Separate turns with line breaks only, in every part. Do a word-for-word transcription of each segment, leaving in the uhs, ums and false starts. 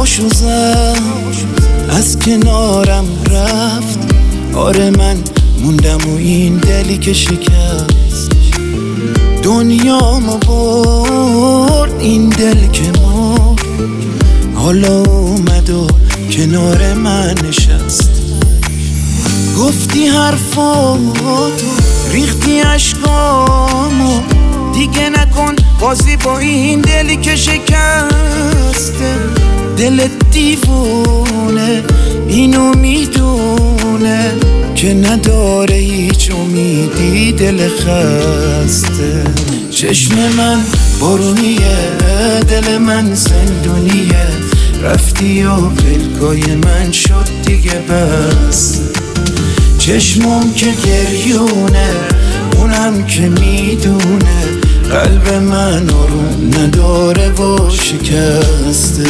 دلموشو زد از کنارم رفت. آره من موندم و این دلی که شکست دنیا ما برد، این دل که مرد حالا اومد و کنار من نشست. گفتی حرفاتو ریختی عشقامو، دیگه نکن بازی با این دلی که شکسته. دل دیوونه اینو میدونه که نداره هیچ امیدی، دل خسته. چشم من بارونیه، دل من زندونیه، رفتی و پلکای من شد دیگه بس. چشمم که گریونه اونم که میدونه قلب من آروم نداره و شکسته.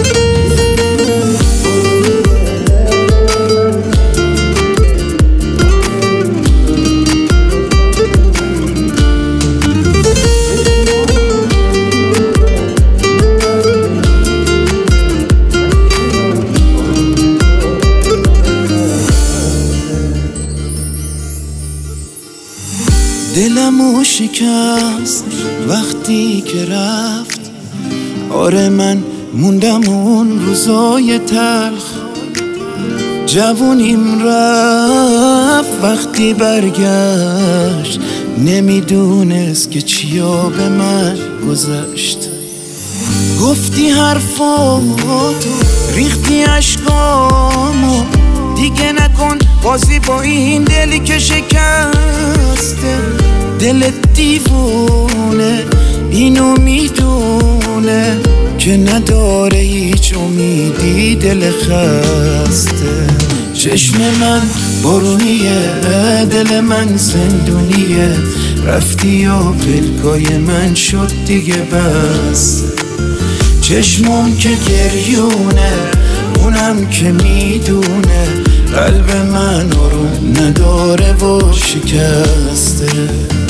دلمو شکست وقتی که رفت. آره من موندم اون روزای تلخ. جوونیم رفت وقتی برگشت، نمیدونست که چیا به من گذشت. گفتی حرفاتو ریختی عشقامو، دیگه نکن بازی با این دلی که شکسته. دل دیوونه اینو میدونه که نداره هیچ امیدی، دل خسته. چشم من بارونیه، دل من زندونیه، رفتی و پلکای من شد دیگه بس. چشمم که گریونه اونم که میدونه قلب من آروم نداره و شکسته.